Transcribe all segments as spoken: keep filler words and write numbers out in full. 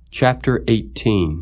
Chapter eighteen.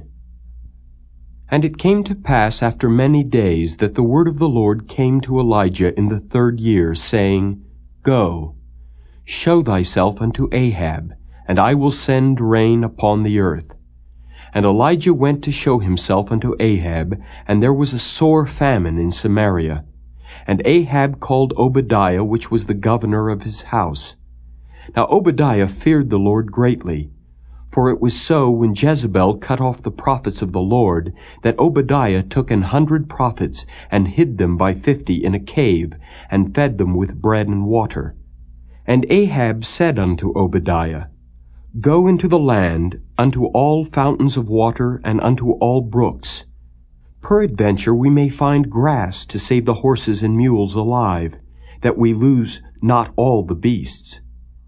And it came to pass after many days that the word of the Lord came to Elijah in the third year, saying, Go, show thyself unto Ahab, and I will send rain upon the earth. And Elijah went to show himself unto Ahab, and there was a sore famine in Samaria. And Ahab called Obadiah, which was the governor of his house. Now Obadiah feared the Lord greatly. For it was so, when Jezebel cut off the prophets of the Lord, that Obadiah took an hundred prophets, and hid them by fifty in a cave, and fed them with bread and water. And Ahab said unto Obadiah, Go into the land, unto all fountains of water, and unto all brooks. Peradventure we may find grass to save the horses and mules alive, that we lose not all the beasts.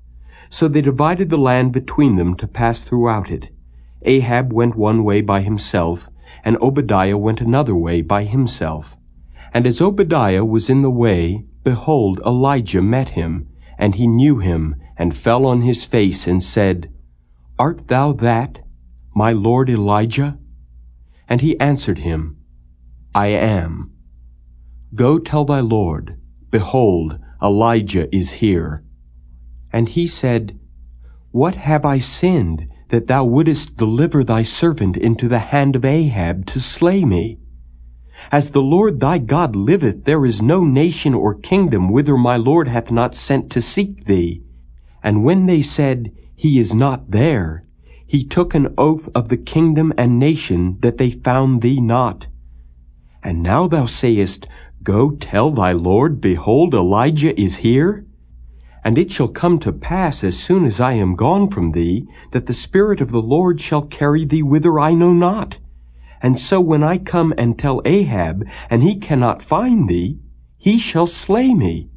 So they divided the land between them to pass throughout it. Ahab went one way by himself, and Obadiah went another way by himself. And as Obadiah was in the way, behold, Elijah met him, and he knew him, and fell on his face, and said, Art thou that, my lord Elijah? And he answered him, I am. Go tell thy lord, behold, Elijah is here. And he said, What have I sinned, that thou wouldest deliver thy servant into the hand of Ahab to slay me? As the Lord thy God liveth, there is no nation or kingdom whither my Lord hath not sent to seek thee. And when they said, He is not there, he took an oath of the kingdom and nation that they found thee not. And now thou sayest, Go tell thy Lord, behold, Elijah is here? And it shall come to pass, as soon as I am gone from thee, that the Spirit of the Lord shall carry thee whither I know not. And so when I come and tell Ahab, and he cannot find thee, he shall slay me.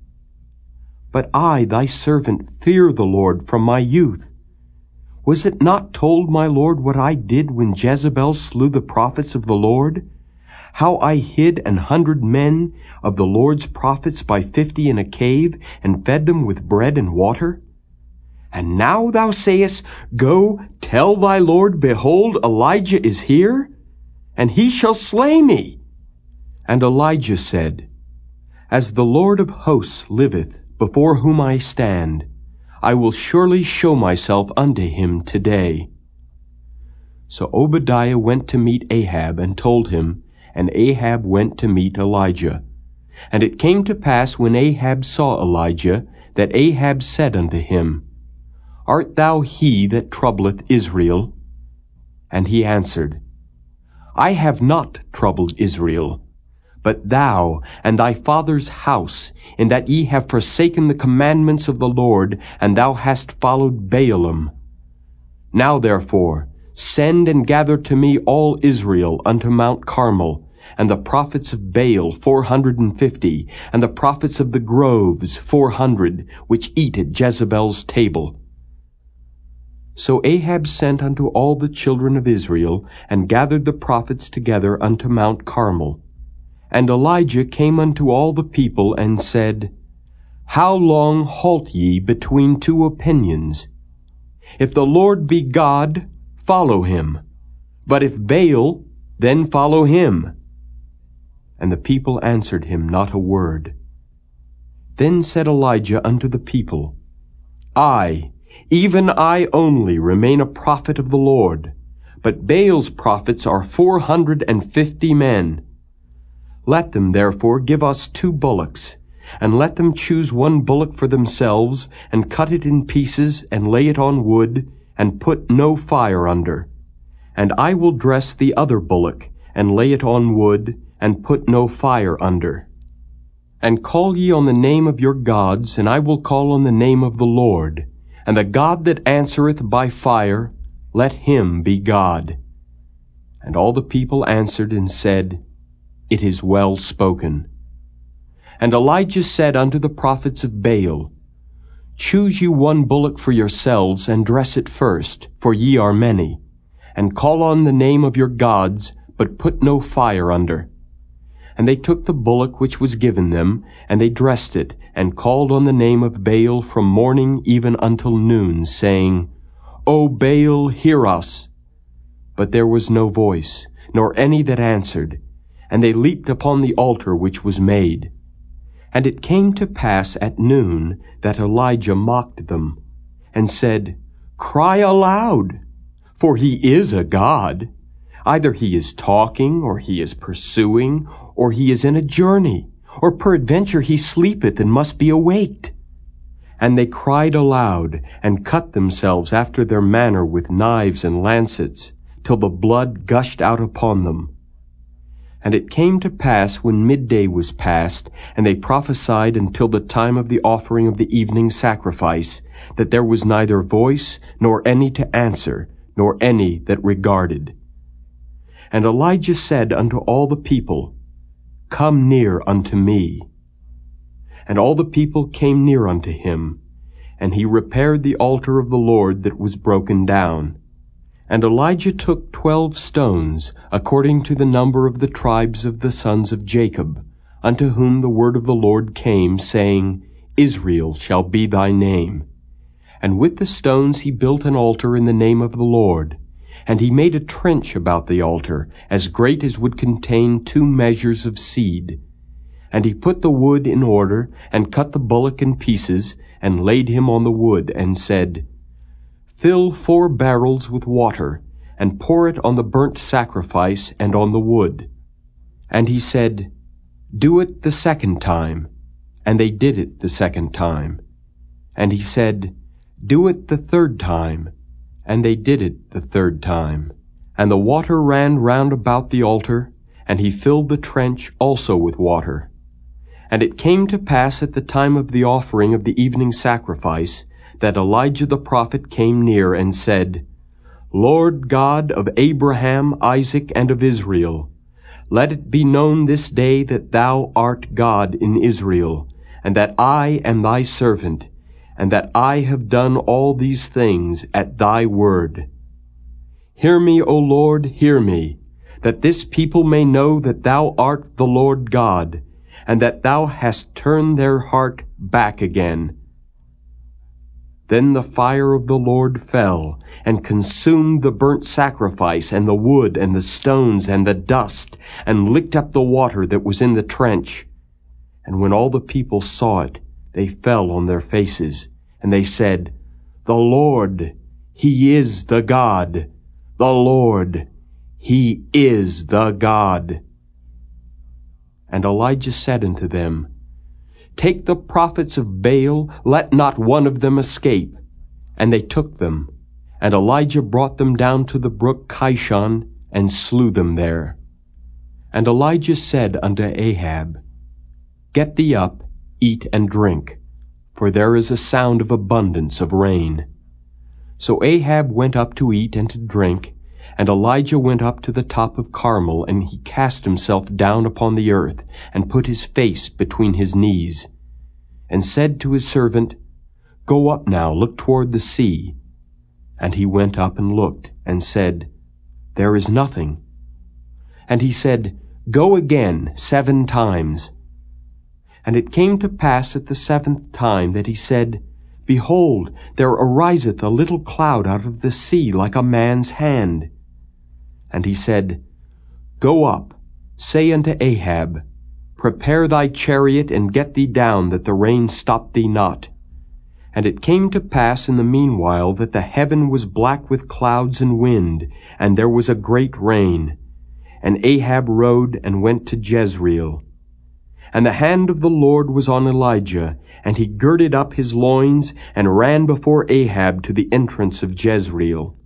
But I, thy servant, fear the Lord from my youth. Was it not told, my Lord, what I did when Jezebel slew the prophets of the Lord? How I hid an hundred men of the Lord's prophets by fifty in a cave, and fed them with bread and water? And now thou sayest, Go, tell thy Lord, behold, Elijah is here, and he shall slay me. And Elijah said, As the Lord of hosts liveth, before whom I stand, I will surely show myself unto him today. So Obadiah went to meet Ahab, and told him, and Ahab went to meet Elijah. And it came to pass, when Ahab saw Elijah, that Ahab said unto him, Art thou he that troubleth Israel? And he answered, I have not troubled Israel, but thou and thy father's house, in that ye have forsaken the commandments of the Lord, and thou hast followed Baalim. Now therefore, send and gather to me all Israel unto Mount Carmel, and the prophets of Baal four hundred and fifty, and the prophets of the groves four hundred, which eat at Jezebel's table. So Ahab sent unto all the children of Israel, and gathered the prophets together unto Mount Carmel. And Elijah came unto all the people, and said, How long halt ye between two opinions? If the Lord be God, follow him. But if Baal, then follow him. And the people answered him not a word. Then said Elijah unto the people, I, even I only, remain a prophet of the Lord, but Baal's prophets are four hundred and fifty men. Let them therefore give us two bullocks, and let them choose one bullock for themselves, and cut it in pieces, and lay it on wood, and put no fire under. And I will dress the other bullock, and lay it on wood, and put no fire under. And call ye on the name of your gods, and I will call on the name of the Lord. And the God that answereth by fire, let him be God. And all the people answered and said, It is well spoken. And Elijah said unto the prophets of Baal, Choose you one bullock for yourselves, and dress it first, for ye are many. And call on the name of your gods, but put no fire under. And they took the bullock which was given them, and they dressed it, and called on the name of Baal from morning even until noon, saying, O Baal, hear us. but there was no voice, nor any that answered. And they leaped upon the altar which was made. And it came to pass at noon that Elijah mocked them, and said, Cry aloud, for he is a god. Either he is talking, or he is pursuing, or he is in a journey, or peradventure he sleepeth and must be awaked. And they cried aloud, and cut themselves after their manner with knives and lancets, till the blood gushed out upon them. And it came to pass, when midday was past, and they prophesied until the time of the offering of the evening sacrifice, that there was neither voice, nor any to answer, nor any that regarded. And Elijah said unto all the people, Come near unto me. And all the people came near unto him, and he repaired the altar of the Lord that was broken down. And Elijah took twelve stones, according to the number of the tribes of the sons of Jacob, unto whom the word of the Lord came, saying, Israel shall be thy name. And with the stones he built an altar in the name of the Lord. And he made a trench about the altar, as great as would contain two measures of seed. And he put the wood in order, and cut the bullock in pieces, and laid him on the wood, and said, Fill four barrels with water, and pour it on the burnt sacrifice and on the wood. And he said, Do it the second time. And they did it the second time. And he said, Do it the third time. And they did it the third time. And the water ran round about the altar, and he filled the trench also with water. And it came to pass at the time of the offering of the evening sacrifice, that Elijah the prophet came near and said, Lord God of Abraham, Isaac, and of Israel, let it be known this day that thou art God in Israel, and that I am thy servant, and that I have done all these things at thy word. Hear me, O Lord, hear me, that this people may know that thou art the Lord God, and that thou hast turned their heart back again. Then the fire of the Lord fell, and consumed the burnt sacrifice, and the wood, and the stones, and the dust, and licked up the water that was in the trench. And when all the people saw it, they fell on their faces, and they said, The Lord, He is the God. The Lord, He is the God. And Elijah said unto them, Take the prophets of Baal, let not one of them escape. And they took them. And Elijah brought them down to the brook Kishon, and slew them there. And Elijah said unto Ahab, Get thee up, eat and drink, for there is a sound of abundance of rain. So Ahab went up to eat and to drink, and Elijah went up to the top of Carmel, and he cast himself down upon the earth, and put his face between his knees, and said to his servant, Go up now, look toward the sea. And he went up and looked, and said, There is nothing. And he said, Go again seven times. And it came to pass at the seventh time that he said, Behold, there ariseth a little cloud out of the sea like a man's hand. And he said, Go up, say unto Ahab, Prepare thy chariot, and get thee down, that the rain stop thee not. And it came to pass in the meanwhile that the heaven was black with clouds and wind, and there was a great rain. And Ahab rode and went to Jezreel. And the hand of the Lord was on Elijah, and he girded up his loins, and ran before Ahab to the entrance of Jezreel.